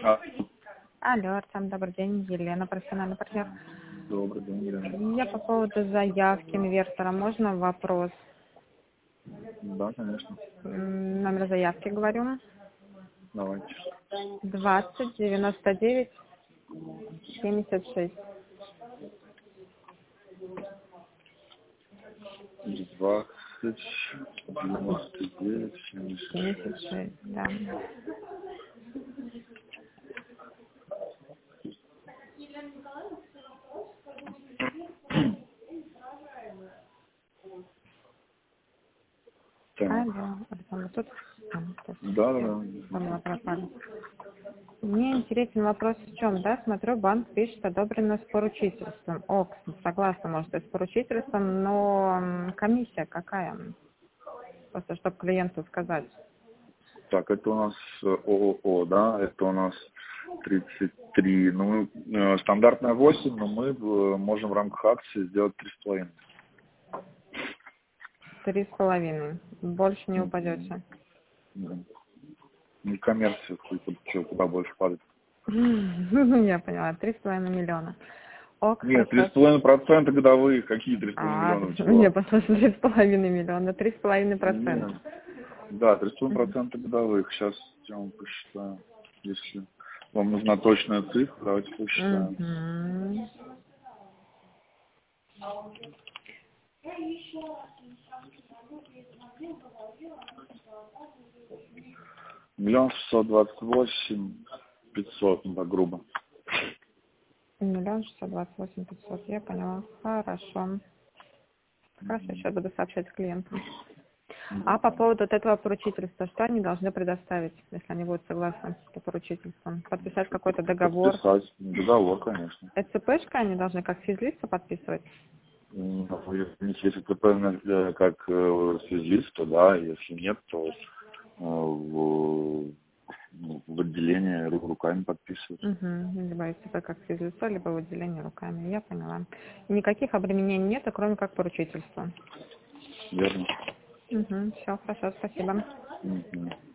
А, Алло, Артем, добрый день. Елена, профессиональный партнер. добрый день, Елена. Я по поводу заявки инвестора. Можно вопрос? Да, конечно. Номер заявки говорю. Давайте. 20 99 76. 20, 99, 76. 76, да. Так. Алло, Артем, вы тут? Да, да, да. Поняла, пропали. Мне интересен вопрос в чем, да? Смотрю, банк пишет, одобрено с поручительством. Согласна, может, и с поручительством, но комиссия какая? Просто, чтобы клиенту сказать. Так, это у нас ООО, да, это у нас 33. Ну, стандартная 8, но мы можем в рамках акции сделать 3,5. 3,5. Больше не упадете. Да. Не коммерция, куда больше падает. Я поняла. 3,5 миллиона. Ок, Нет, хорошо. 3,5% годовые. Какие 3,5 миллиона? Мне Чего? послушали 3,5 миллиона. 3,5%. Нет. Да, 3,5% годовых. Сейчас я вам посчитаю. Если вам нужна точная цифра, давайте посчитаем. Мгм. 1 628 500, да, грубо. 1 628 500. Я поняла. Хорошо. Хорошо, сейчас буду сообщать клиенту. А по поводу вот этого поручительства, что они должны предоставить, если они будут согласны по поручительству? Подписать какой-то договор? Подписать договор, конечно. ЭЦПшка они должны как физлица подписывать? Если ТП как физлиц, то да, если нет, то в отделении руками подписывать. Угу. Либо ЭЦП как физлицо, либо в отделении руками. Я поняла. И никаких обременений нет, кроме как поручительства. Верно. Угу. Все, хорошо, спасибо. Мгм.